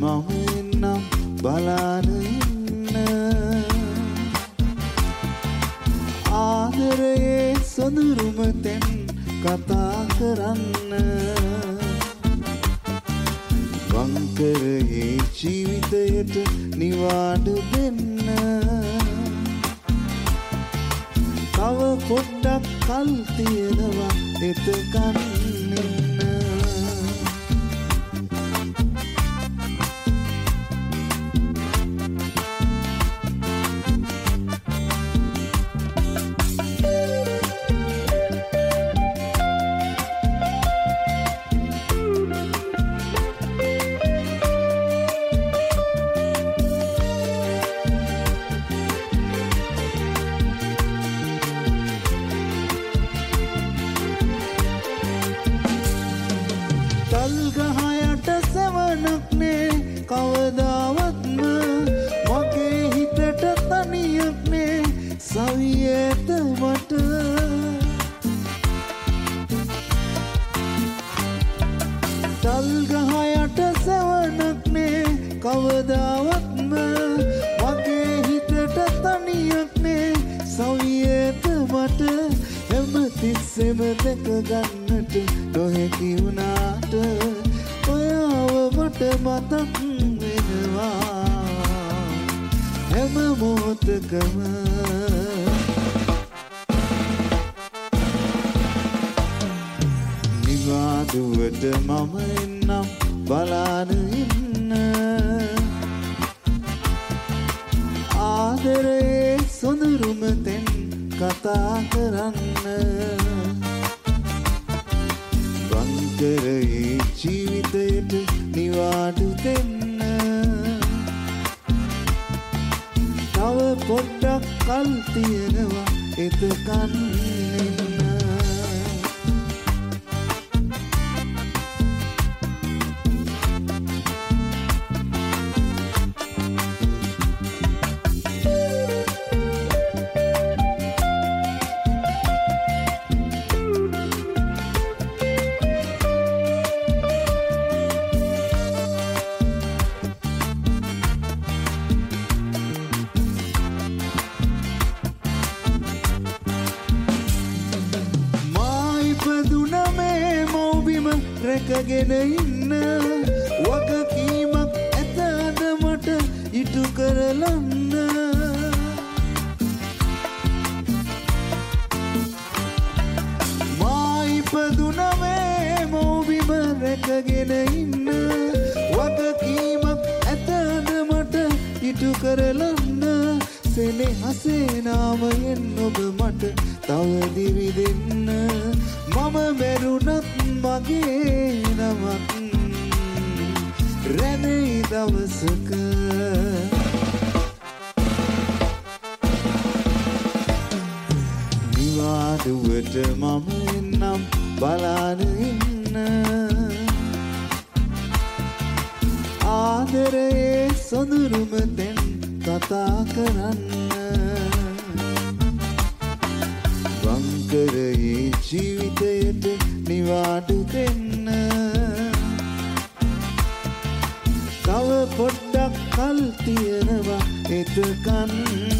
මම එන්නම් බලාන ඉන්න ආදරයේ සොඳුරුම තෙන් කතා කරන්න වංකරයේ ජීවිතයට නිවාඩු දෙන්න තව පොඩ්ඩක් කල් තියෙනවා එතකන් ඉන්න තල්ගහයට සෙවණක්නේ කවදාවත්ම මගේ හිතට තනියක්නේ සවියේත මට තල්ගහයට සෙවණක්නේ කවදාවත්ම මගේ හිතට තනියක්නේ සවියේත මට හැමතිස්සෙම දැක ගන්නට නොහැකි වුණාට ඔයාව මට මතක් වෙනවා හැම මොහොතකම නිවාඩුවට මම එන්නම් බලාන ඉන්න ආදරයේ සොඳුරුම තෙන් කතා කරන්න වංකරයේ ජීවිතයට නිවාඩු දෙන්න තව පොඩ්ඩක් කල් තියෙනවා එතකන් ඉන්න රැකගෙන ඉන්න වගකීමක් ඇතද මට ඉටු කරලන්න මා ඉපදුනමේ මෝබිම රැකගෙන ඉන්න වගකීමක් ඇතද මට ඉටු කරලන්න සෙනෙහසේ නාමයෙන් ඔබ මට තව දිවි දෙන්න මම මැරුණත් මගේ නමක් රැඳෙයි දවසක නිවාඩුවට මම එන්නම් බලාන ඉන්න ආදරයේ සොඳුරුම තෙන් කතා කරන්න වංකරයේ ජීවිතයට නිවාඩු දෙන්න තව පොඩ්ඩක් කල් තියෙනවා එතකන්